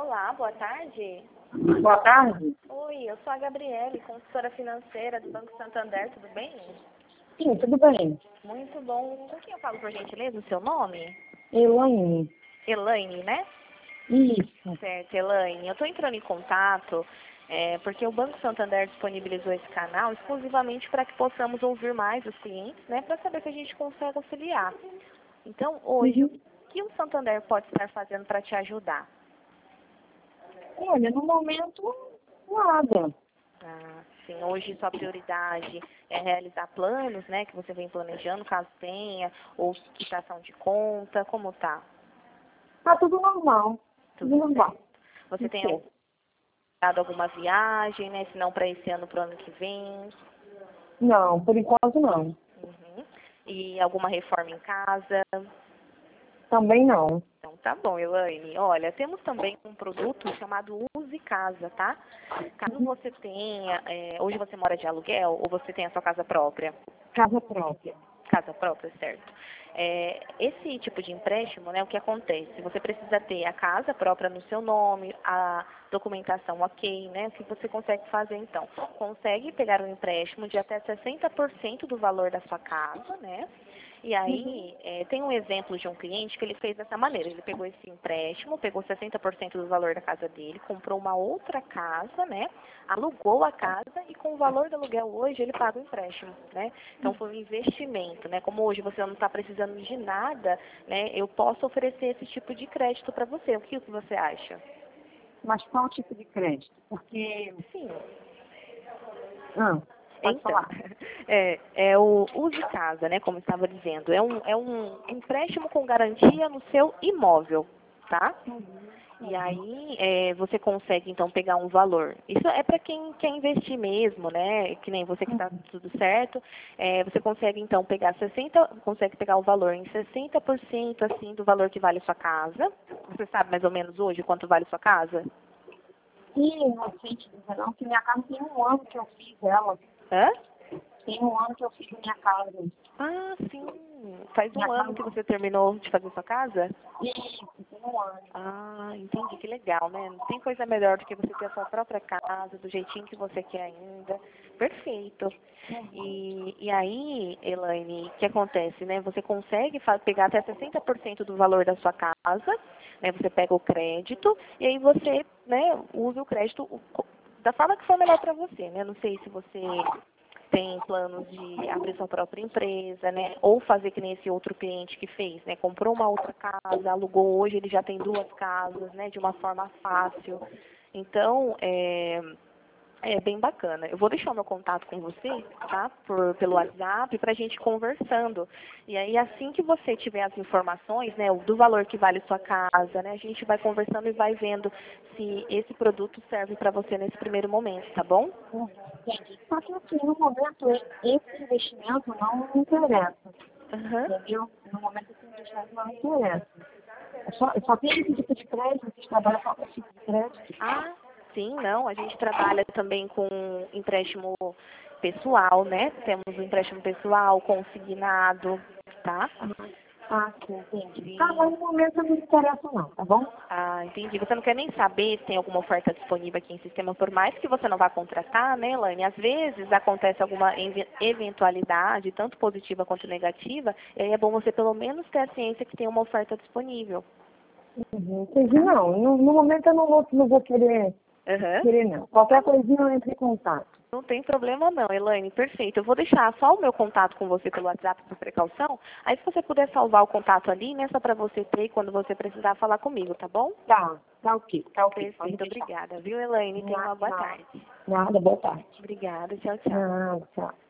Olá, boa tarde. Boa tarde. Oi, eu sou a Gabriele, consultora financeira do Banco Santander, tudo bem? Sim, tudo bem. Muito bom. Com quem eu falo, por gentileza, o seu nome? Elaine. Elaine, né? Isso. Certo, Elaine. Eu estou entrando em contato porque o Banco Santander disponibilizou esse canal exclusivamente para que possamos ouvir mais os clientes, né, para saber se a gente consegue auxiliar. Então, hoje, o que o Santander pode estar fazendo para te ajudar? Olha, no momento, nada. Ah, sim, hoje sua prioridade é realizar planos, né, que você vem planejando, caso tenha, ou quitação de conta, como tá? Tá tudo normal. Tudo Tudo normal. certo. Você tem Certo. dado alguma viagem, né, se não para esse ano, para o ano que vem? Não, por enquanto não. Uhum. E alguma reforma em casa? Também não. Então tá bom, Elaine. Olha, temos também um produto chamado Use Casa, tá? Caso você tenha, hoje você mora de aluguel ou você tem a sua casa própria? Casa própria. Casa própria, certo. Esse tipo de empréstimo, né, o que acontece? Você precisa ter a casa própria no seu nome, a documentação ok, né? O que você consegue fazer então? Consegue pegar um empréstimo de até 60% do valor da sua casa, né? E aí, tem um exemplo de um cliente que ele fez dessa maneira. Ele pegou esse empréstimo, pegou 60% do valor da casa dele, comprou uma outra casa, né? Alugou a casa e com o valor do aluguel hoje ele paga o empréstimo, né? Então foi um investimento, né? Como hoje você não está precisando de nada, né? Eu posso oferecer esse tipo de crédito para você. O que você acha? Mas qual tipo de crédito? Porque... Sim. Pode Então, falar. é o Use Casa, né? Como eu estava dizendo. É um empréstimo com garantia no seu imóvel, tá? E aí você consegue então pegar um valor. Isso é para quem quer investir mesmo, né? Que nem você que está tudo certo. Você consegue então pegar consegue pegar o valor em 60% assim do valor que vale a sua casa. Você sabe mais ou menos hoje quanto vale a sua casa? Sim, não sei te dizer não, que minha casa tem um ano que eu fiz ela. Hã? Tem um ano que eu fiz minha casa. Ah, sim. Faz Minha um ano casa... que você terminou de fazer sua casa? Isso, tem um ano. Ah, entendi, que legal, né? Não tem coisa melhor do que você ter a sua própria casa, do jeitinho que você quer ainda. Perfeito. E aí, Elaine, o que acontece, né? Você consegue pegar até 60% do valor da sua casa, né? Você pega o crédito e aí você, né, usa o crédito da forma que for melhor para você, né? Não sei se você tem planos de abrir sua própria empresa, né? Ou fazer que nem esse outro cliente que fez, né? Comprou uma outra casa, alugou hoje, ele já tem duas casas, né? De uma forma fácil. Então, é bem bacana. Eu vou deixar o meu contato com você, tá? Pelo WhatsApp, para a gente conversando. E aí, assim que você tiver as informações, né? Do valor que vale sua casa, né? A gente vai conversando e vai vendo se esse produto serve para você nesse primeiro momento, tá bom? Entendi. Só que assim, no momento, esse investimento não me interessa. Aham. Entendeu? No momento, esse investimento não me interessa. Eu só tenho esse tipo de crédito, vocês trabalham com esse tipo de crédito. Ah, sim, não. A gente trabalha também com empréstimo pessoal, né? Temos um empréstimo pessoal, consignado, tá? Sim, entendi. E, Tá, mas no momento não me interessa não, tá bom? entendi. Você não quer nem saber se tem alguma oferta disponível aqui em sistema, por mais que você não vá contratar, né, Elaine? Às vezes acontece alguma eventualidade, tanto positiva quanto negativa, e aí é bom você pelo menos ter a ciência que tem uma oferta disponível. Entendi, não. No momento eu não vou Aham. querer não. Qualquer coisinha eu entro em contato. Não tem problema não, Elaine, perfeito. Eu vou deixar só o meu contato com você pelo WhatsApp por precaução. Aí se você puder salvar o contato ali, né, só para você ter quando você precisar falar comigo, tá bom? Tá ok, tá ok. Pode Perfeito, deixar. obrigada. Viu, Elaine? Tenha uma boa tarde. Nada, boa tarde. Obrigada, tchau, tchau. Nada, tchau.